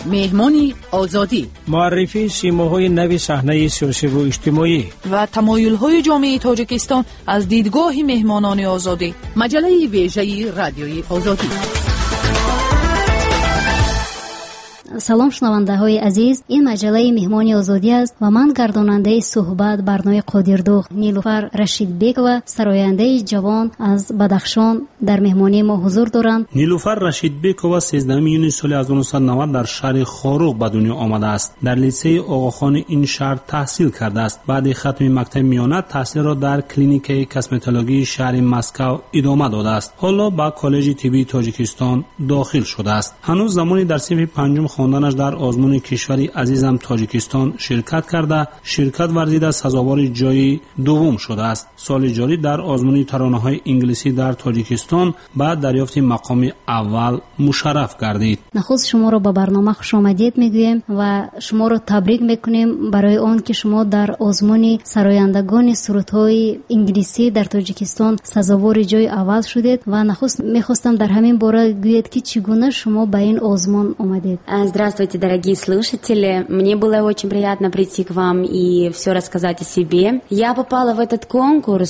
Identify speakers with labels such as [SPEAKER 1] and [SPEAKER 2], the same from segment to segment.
[SPEAKER 1] مهمانی آزادی،
[SPEAKER 2] معرفی سیماهای نوی صحنه سیاسی و اجتماعی
[SPEAKER 3] و تمایل‌های جامعه تاجیکستان از دیدگاه مهمانان آزادی.
[SPEAKER 1] مجله ویژه رادیوی آزادی.
[SPEAKER 4] салом шунавандаҳои азиз, ин маҷалаи меҳмони озодӣ аст ва ман гардонандаи суҳбат барнои қодирдуғ Нилуфар Рашидбекова, сарояндаи ҷавон аз Бадахшон дар меҳмонии мо ҳузур доранд.
[SPEAKER 5] Нилуфар Рашидбекова 13 июни соли 1990 дар шаҳри Хоруғ ба дунё омадааст. Дар литсеи Оғохони ин шаҳр таҳсил кардааст. Баъди хатми мактаби миёна таҳсилро дар клиникаи косметологии шаҳри Москав идома додааст. ҳоло ба коллеҷи тиббии Тоҷикистон дохил шудааст. ҳанӯз замони дар синфи панҷум хонданаш дар озмуни кишвари азизам Тоҷикистон ширкат карда, ширкат варзида сазовори ҷойи дуввум шудааст. Соли ҷорӣ дар озмуни таронаҳои инглисӣ дар Тоҷикистон ба дарёфти мақоми аввал мушарраф гардид.
[SPEAKER 4] нахуст шуморо ба барнома хушомадед мегӯем ва шуморо табрик мекунем барои он ки шумо дар озмуни сарояндагони сурудҳои инглисӣ дар Тоҷикистон сазовори ҷойи аввал шудед ва нахуст мехостам дар ҳамин бора гӯед ки чӣ гуна шумо ба ин озмун омадед.
[SPEAKER 6] Здравствуйте, дорогие слушатели. Мне было очень приятно прийти к вам и все рассказать о себе. Я попала в этот конкурс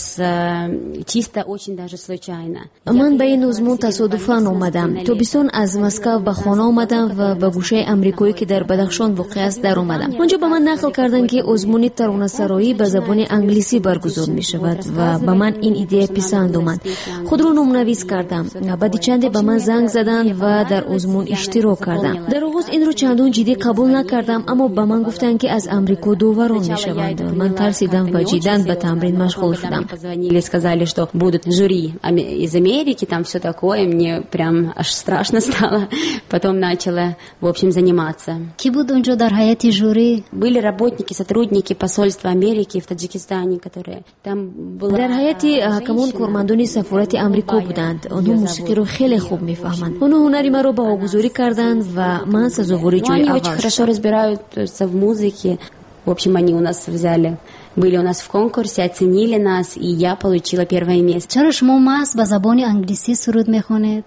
[SPEAKER 6] чисто очень даже случайно.
[SPEAKER 7] من به این ازمون تصادفاً اومدم. تابستون از مسکو به خانه اومدم و به گوشه امریکایی که در بدخشان واقع است در اومدم. اونجا به من نقل کردن که ازمون ترانه‌سرایی به زبان انگلیسی برگزار می شود و به من این ایده پسند اومد. خود رو نام‌نویس کردم. بعد چند به من زنگ زدن و در ازمون اشتراک کردم. در آغاز این رو چندان جدی قبول نکردم، اما به من گفتن که از امریکا داوران میشوند. من ترسیدم و جداً به تمرین مشغول شدم.
[SPEAKER 6] Позвонили, сказали, что будут жюри из Америки, там все такое. Мне прям аж страшно стало. Потом начала, в общем, заниматься.
[SPEAKER 4] Ки буд унҷо дар ҳайати жюри?
[SPEAKER 6] Были работники, сотрудники посольства Америки в Таджикистане, которые там была.
[SPEAKER 7] در ҳайати ҳакамон кормандони сафорати амрико буданд. онҳо мусиқиро хеле хуб мефаҳманд. онҳо ҳунари маро ба огузорӣ карданд ва ман сазовори ҷойи аввал.
[SPEAKER 6] Они очень хорошо разбираются в музыке. В общем, они у нас взяли, были у нас в конкурсе, оценили нас, и я получила первое место.
[SPEAKER 4] چرا شما محض به زبان انگلیسی سرود میخوانید؟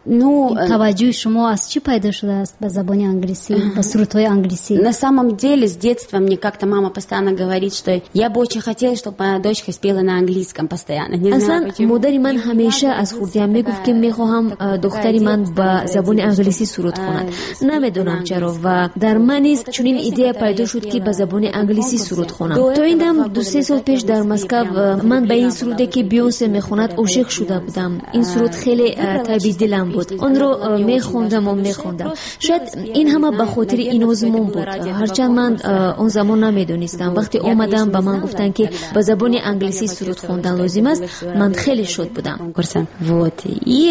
[SPEAKER 4] توجه شما از چی پیدا شده است به زبان انگلیسی، به سرودهای انگلیسی؟
[SPEAKER 6] На самом деле, с детства мне как-то мама постоянно говорит, что я бы очень хотела, чтобы моя дочка спела на английском постоянно. Не знаю почему.
[SPEAKER 7] مادر من همیشه از خردیم میگفت که میخواهم دختری من به زبان انگلیسی سرود کند. نمیدونم چرا و در من نیز چنین ایده پیدا شد که به زبان انگلیسی سرود خوانم. تا این دم 2-3 سال پیش در مسکو من به این سرودی که بیونسه میخواند عاشق شده بودم. این سرود خیلی طبیعی دلم بود. آن رو میخوندم و میخوندم. شاید این همه به خاطر این آزمون بود. هرچند من اون زمان نمیدونستم. وقتی اومدم به من گفتن که به زبان انگلیسی سرود خوندن لازم است، من خیلی شاد بودم.
[SPEAKER 6] Вот. И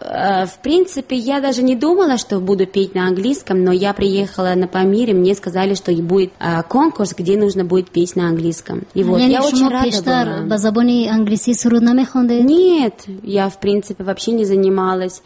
[SPEAKER 6] в принципе я даже не думала, что буду петь на английском, но я приехала на Памир, и мне сказали, что будет конкурс, где нужно будет петь на английском. И вот я очень рада была.
[SPEAKER 4] به زبان انگلیسی سرود نمیخوندید؟
[SPEAKER 6] Нет, я в принципе вообще не занималась.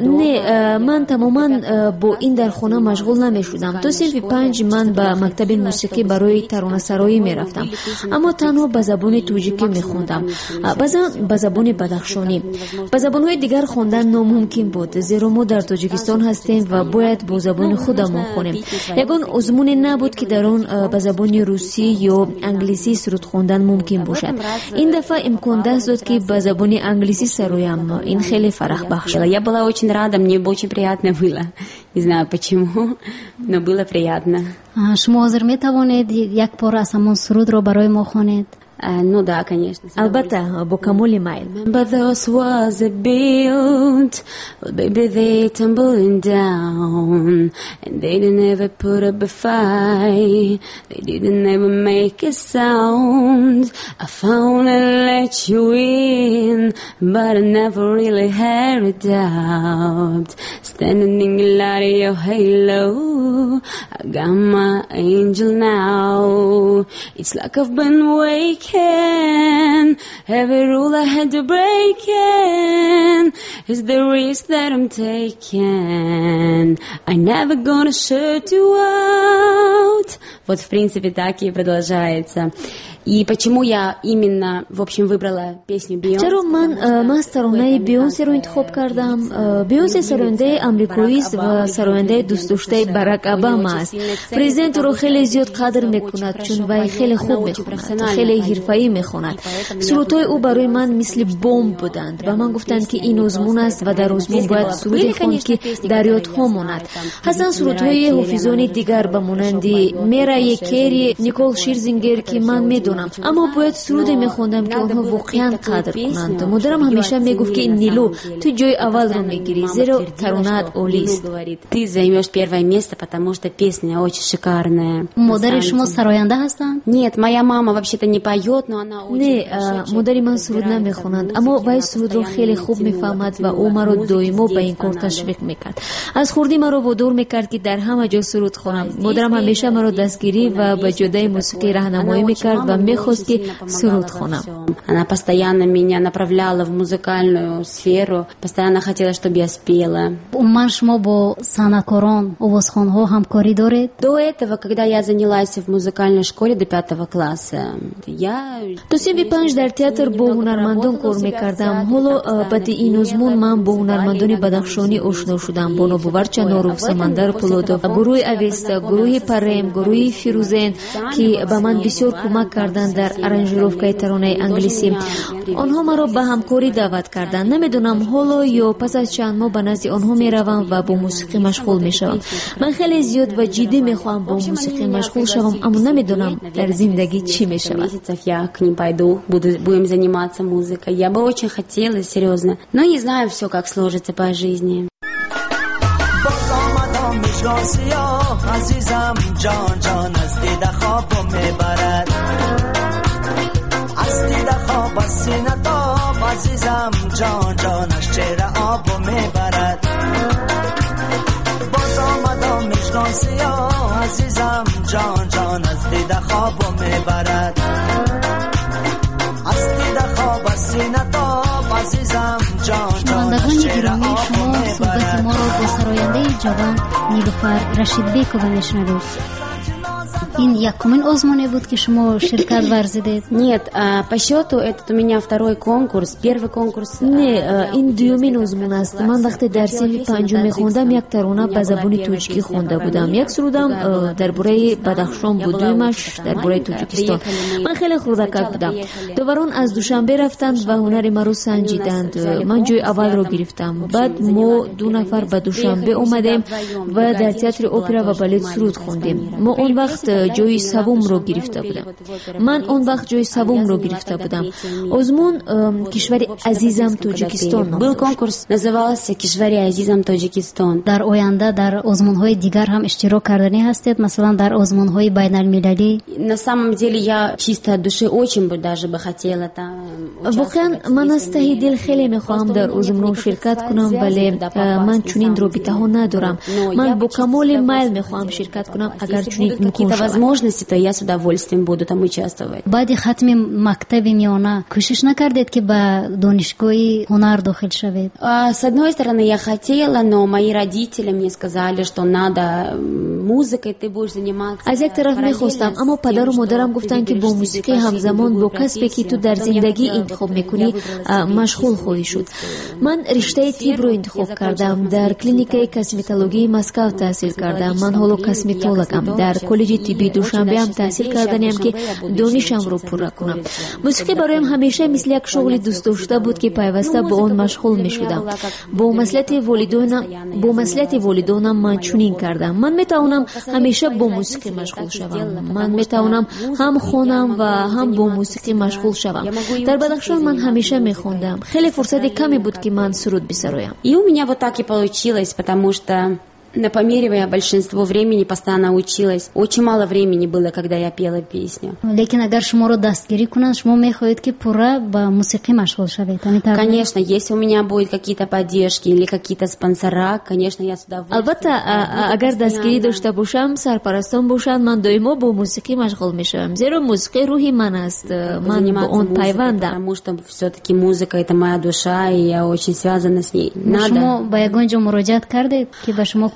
[SPEAKER 7] نه، من تماما با این در خانه مشغول نمیشدم. تا صنف 5 من به مکتب موسیقی برای ترانه‌سرایی میرفتم، اما تنها به زبان توجیکی میخوندم، بعضا به زبان بدخشانی. به زبان‌های دیگر خواندن ناممکن بود، زیرا ما در تاجیکستان هستیم و باید با زبان خودمون خونیم. یگان آزمون نبود که در آن به زبان روسی یا انگلیسی سرود خواندن ممکن باشد. این دفعه امکان داشت که به زبان انگلیسی سرایم. این خیلی فرح بخش.
[SPEAKER 6] Я была очень рада, мне очень приятно было. Не знаю почему, но было приятно.
[SPEAKER 4] شما حاضر میتوانید یک بار از همون سرود رو برای ما خوانید؟
[SPEAKER 6] Ну да, конечно.
[SPEAKER 7] البته با کمال میل.
[SPEAKER 6] But those walls are built, well baby they tumbling down, and they didn't ever put up a fight, they didn't ever make a sound. I found and let you in, but I never really had a doubt. Standing in the light of your halo, I got my angel now. It's like I've been waking, every rule I had to break in, is the risk that I'm taking. I never gonna shut you out. Вот в принципе так и продолжается. И почему я именно, в общем, выбрала песню Beyoncé?
[SPEAKER 7] چرا من ترانه بیونسی رو انتخاب کردم؟ بیونسی سرانده آمریکایی است و سرانده دوست داشته باراک اوباما است. پرزیدنت رو خیلی زیاد قدر میکند چون وی خیلی خوب میخواند، خیلی حرفه‌ای میخواند. سرودهای او برای من مثل بمب بودند و من گفتند که این آزمون است و در آزمون باید سرودی خواند که در یادها ماند. حسن سرودهای حافظان دیگر بمانند میرای کری، نیکول شیرزینگر که من میدونم، اما باید سرودی میخوندم که آنها واقعا قدر کنند. مادرم همیشه میگفت که نیلو تو جای اول رو میگیری زیرا ترانه‌ات عالی است.
[SPEAKER 6] Ты займешь первое место, потому что песня очень шикарная.
[SPEAKER 4] مادر شما سراینده هستند؟
[SPEAKER 6] Нет, моя мама вообще-то не поет, но она очень
[SPEAKER 7] نه، مادر من سرود نمیخونند، اما وی سرود رو خیلی خوب میفهمد و او مرا دائما به این کار تشویق میکرد. از خردی مرا وادار میکرد که در همه جا سرود خونم. مادرم همیشه مرا دستگیری و به جدای موسیقی راهنمایی میکرد و میخواست که سرود خونم.
[SPEAKER 6] Она постоянно меня направляла в музыкальную сферу, постоянно хотела, чтобы я спела.
[SPEAKER 4] عموما شما با صنعتکاران آوازخوان‌ها همکاری دارید؟
[SPEAKER 6] До этого, когда я занялась в музыкальной школе до 5 класса, я
[SPEAKER 7] تا سن 5 در تئاتر با هنرمندان کار میکردم. حالا بعد این آزمون من با هنرمندان بدخشانی آشنا شدم. با نوباور چناروف، سمندر پولادوف، گروه اوستا، گروه پریم، گروه فیروزین که به من بسیار کمک کردند در آرنجировкой ترانه انگلیسی. آنها مرا به همکاری دعوت کردند. نمیدونم حالا یا پس از چند ماه به نزد آنها میروم و با موسیقی مشغول میشوم. من خیلی زیاد و جدی میخوام با موسیقی مشغول شوم، اما نمیدونم در زندگی چی میشود.
[SPEAKER 6] Я к ним пойду, будем заниматься музыкой. Я бы очень хотела, серьезно, но не знаю все, как сложится по жизни.
[SPEAKER 8] عزیزم جان جان از دیده خواب میبرد، از دیده خواب از سینه تاب عزیزم جان جان از چهره آب میبرد. باز آمدم مژگان سیاه عزیزم جان جان از دیده خواب میبرد، از دیده خواب از سینه تاب عزیزم جان جان از چهره آب میبرد.
[SPEAKER 4] صحبت ما را با سراینده جوان نیلوفر رشیدبیکووا میشنوید. این یکمین آزمونی بود که شما شرکت ورزیدید؟
[SPEAKER 6] Нет, по счету этот у меня второй конкурс, первый конкурс.
[SPEAKER 7] نه، این دومین آزمون است. من وقتی در صف پنجم میخوندم یک ترانه به زبان توجیکی خونده بودم. یک سرودم درباره بدخشان بود، دومش درباره تاجیکستان. من خیلی خردکک بودم. داوران از دوشنبه رفتند و هنر مرا سنجیدند. من جای اول رو گرفتم. بعد ما 2 نفر به دوشنبه اومدیم و در تئاتر اپرا و بالت سرود خوندیم. ما اون وقت جای سوم رو گرفته بودم. من اون وقت جای سوم رو گرفته بودم. آزمون کشور عزیزم تاجیکستان
[SPEAKER 6] Был конкурс, назывался «Кишвари Азизам Таджикистан».
[SPEAKER 4] در آینده در آزمون‌های دیگر هم اشتراک کردنی هستید، مثلا در آزمون‌های بین‌المللی؟
[SPEAKER 6] На самом деле я чисто от души очень бы даже бы хотела там.
[SPEAKER 7] واقعا من از ته دل خیلی میخواهم در آزمون شرکت کنم، ولی من چنین رابطه ها ندارم. من با کمال میل میخواهم شرکت کنم اگر چنین امکان شود.
[SPEAKER 6] возможности, то я с удовольствием буду там участвовать.
[SPEAKER 4] بعد ختم مکتب میانه کوشش نکردید که به دانشگاه هنر داخل شوید؟
[SPEAKER 6] С одной стороны, я хотела, но мои родители мне сказали, что надо музыкой ты будешь заниматься.
[SPEAKER 7] از یک طرف میخواستم، اما پدر و مادرم گفتن که با موسیقی همزمان با کسبی که تو در زندگی انتخاب میکنی مشغول خواهی شد. من رشته طب رو انتخاب کردم. در کلینیک کسمتولوژی مسکو تحصیل کردم. من حالا کسمتولوژم. در کالج طبی دوشنبه هم تحصیل کردم که دانشم رو پوره کنم. موسیقی برایم همیشه مثل یک شغل دوست داشته بود که پیوسته با آن مشغول میشدم. با مسئولیت والدینم من چنین کردم. من میتوانم همیشه با موسیقی مشغول شوم. من میتوانم هم خوانم و هم با موسیقی مشغول شوم. در بدخشان من همیشه میخوندم. خیلی فرصت کمی بود که من سرود بسرایم.
[SPEAKER 6] И у меня вот так и получилось, потому что на Памире я большинство времени постоянно училась. Очень мало времени было, когда я пела песню.
[SPEAKER 4] لیکن اگر شما رو دستگیری کنند شما میخواهید که پورا با موسیقی مشغول شوید؟
[SPEAKER 6] Конечно, если у меня будут какие-то поддержки или какие-то спонсора, конечно, я с удовольствием.
[SPEAKER 7] البته اگر دستگیری داشته باشم، سرپرستان باشند، من دائما با موسیقی مشغول میشم. زیرا موسیقی روحی من است. من با اون پیوندم.
[SPEAKER 6] Потому что все-таки музыка это моя душа, и я очень связана с ней.
[SPEAKER 4] شما با یگان جا مراجعت کردید که به شما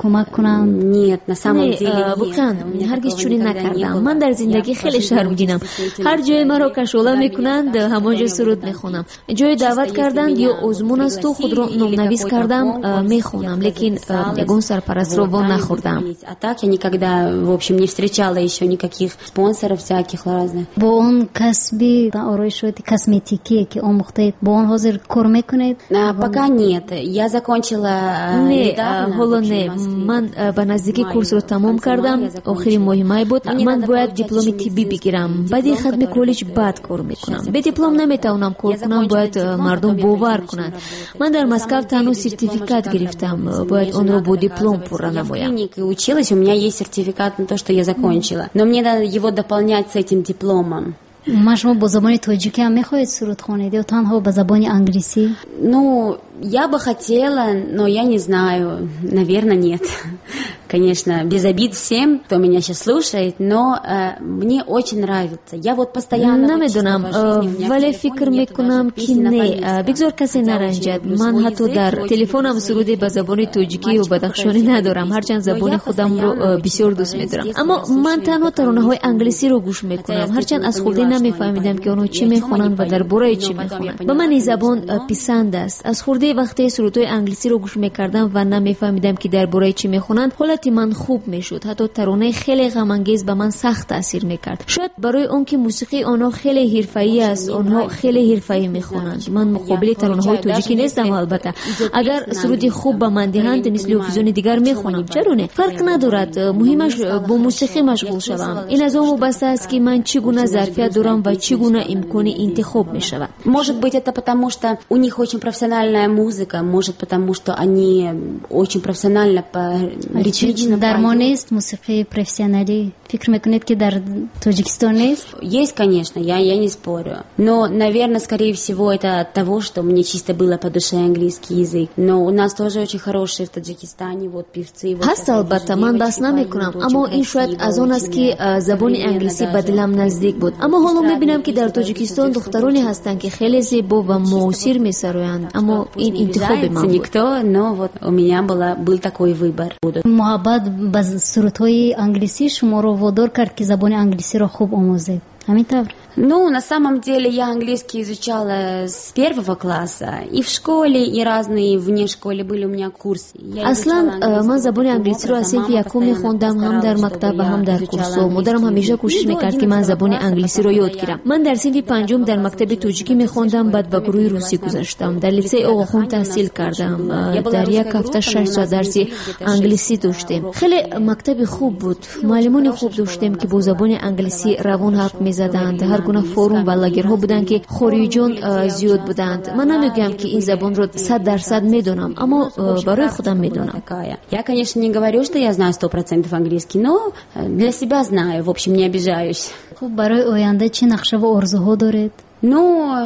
[SPEAKER 4] کمک کنند؟
[SPEAKER 6] Нет, на самом деле
[SPEAKER 7] واقعا هرگز چنین نکردم. من در زندگی خیلی شرمگینم. هر جای مرا کشوله میکنند همانجا سرود میخونم. جای دعوت کردند یا آزمون است و خود را نامنویس کردم میخونم، لیکن یگان سرپرست رو وان نخوردم.
[SPEAKER 6] А так я никогда, в общем, не встречала еще никаких спонсоров всяких разных.
[SPEAKER 4] با اون کسبی آرایشات کسمتیکی که آموختید با اون حاضر کار میکنید؟
[SPEAKER 6] Пока нет. Я закончила недавно.
[SPEAKER 7] حالا نه. من به نزدیکی کورس رو تمام کردم. آخرین ماه مای بود. من باید دیپلم طبی بگیرم. بعد ختم کالج بعد کار میکنم. به دیپلم نمیتونم کار کنم، باید مردم باور کنند. من در مسکو تنها سرتیفیکات گرفتم، باید اون رو با دیپلم پر نمایم.
[SPEAKER 6] Училась, у меня есть сертификат на то, что я закончила. Но мне надо его дополнять с этим дипломом.
[SPEAKER 4] شما با زبان تاجیکی هم میخواید سرود خوانید یا تنها با زبان انگلیسی؟
[SPEAKER 6] Ну, я бы хотела, но я не знаю. Наверное, нет. Конечно, без обид всем, кто меня сейчас слушает, но мне очень нравится. Я вот постоянно...
[SPEAKER 7] نمیدونم ولی فکر میکنم که نه، بگذار کسی نرنجد. من حتی در تلفنم سرود به زبان تاجیکی و بدخشانی ندارم، هرچند زبان خودم رو بسیار دوست میدارم. اما من تنها ترانه های انگلیسی رو گوش میکنم، هرچند از خودی نمیفهمیدم که اونها چی میخونن و درباره چی میخونن. به من این زبان پسند است. از خودی وقتی سرودهای انگلیسی رو گوش میکردم و نمیفهمیدم که درباره چی میخونن، حالت من خوب میشد. حتی ترانه خیلی غم انگیز به من سخت تاثیر میکرد. شاید برای اون که موسیقی آنها خیلی حرفه‌ای است، آنها خیلی حرفه‌ای میخونند. من مقابل ترانه های تاجیکی نیستم. البته اگر سرودی خوب به من دهند مثل اوکیزون دیگر میخونم، چرا نه؟ فرق ندارد، مهمش با موسیقی مشغول شوم. این از اون وابسته است که من چگونه ظرفیت دارم و چگونه امکان انتخاب میشود.
[SPEAKER 6] Может быть, это потому, что у них очень профессиональная музыка, может потому, что они очень профессионально по ритмично.
[SPEAKER 4] در ما نیست موسیقی پروفسیونالی؟ فکر میکنید که در تاجیکستان نیست؟
[SPEAKER 6] Есть, конечно, я не спорю. Но, наверное, скорее всего, это от того, что мне чисто было по душе английский язык. Но у нас тоже очень хорошие в Таджикистане вот певцы.
[SPEAKER 7] هست البته، من بس نمیکنم، اما این شاید از اون است که زبان انگلیسی به دلم نزدیک بود. اما حالا میبینم که در تاجیکستان دخترانی هستند که خیلی زیبا و موسیر میسرویند، اما این انتخاب من بود.
[SPEAKER 6] Никто, но вот у меня был такой выбор.
[SPEAKER 4] محبت به سرودهای انگلیسی شما رو وادار کرد که زبان انگلیسی رو خوب آموزید، همینطور؟
[SPEAKER 6] Ну, на самом деле я английский изучала с первого класса, и в школе, и разные вне школы были у меня курсы.
[SPEAKER 7] اصلا من زبان انگلیسی رو از صنف یکم میخوندم، هم در مکتب و هم در کورس. و مادرم همیشه کوشش میکرد که من زبان انگلیسی رو یاد گیرم. من در صنف پنجم در مکتب تاجیکی میخوندم، بعد به گروه روسی گذاشتم. در لیسه آقاخان تحصیل کردم. در یک هفته 6 ساعت درس انگلیسی داشتیم. خیلی مکتب خوب بود. معلمان خوب داشتیم که با زبان انگلیسی روان حرف میزدند. گونه فوروم و لاگرها بودن که خوریجان زیاد بودند. من نمیگم که این زبان رو 100% میدونم، اما برای خودم میدونم.
[SPEAKER 6] Я, конечно, не говорю, что я знаю 100% английский, но для себя знаю, в общем, не обижаюсь.
[SPEAKER 4] خب برای آینده چه نقشه و آرزوها دارید؟
[SPEAKER 6] Ну,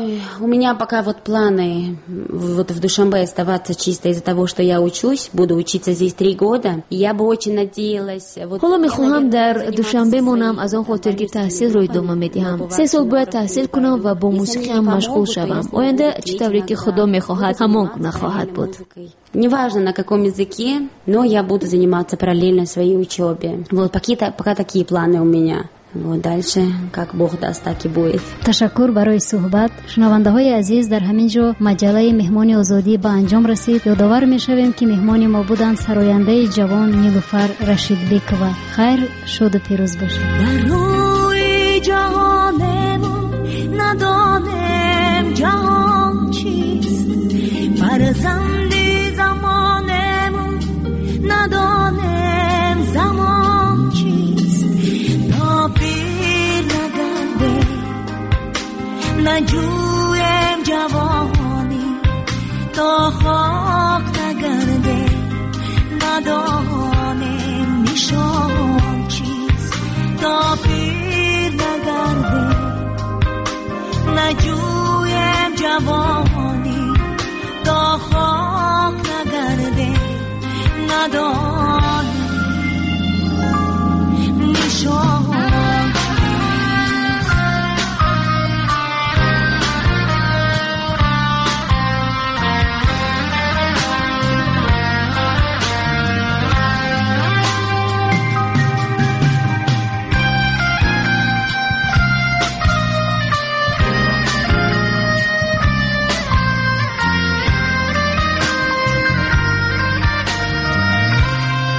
[SPEAKER 6] у меня пока вот планы вот в Душанбе оставаться чисто из-за того, что я учусь, буду учиться здесь 3 года. Я бы очень надеялась.
[SPEAKER 7] حالا میخوام در دوشنبه مونم، از اون خاطر که تحصیل رو ادامه میدهم. 3 سال باید تحصیل کنم و با موسیقی هم مشغول شوم. آینده چطوری که خدا میخواهد همان گونه خواهد بود.
[SPEAKER 6] Неважно на каком языке, но я буду заниматься параллельно своей учебе. Вот пока такие планы у меня. Вот дальше, как Бог даст, так и будет.
[SPEAKER 4] تشکر برای صحبت. شنونده های عزیز، در همین جا مجله مهمان آزادی به انجام رسید. یادآور میشویم که مهمان ما بودند سراینده جوان نیلوفر رشید بیکوه. خیر، شاد و پیروز باشید.
[SPEAKER 9] در روی جهانم ندانم جهان چیست، فرزند زمانم ندانم زمان چیست. پیر نگرده نجویم جوانی، تا خاک نگرده ندانم نشان چیست. تا پیر نگرده نجویم جوانی، تا خاک نگرده ندانم نشان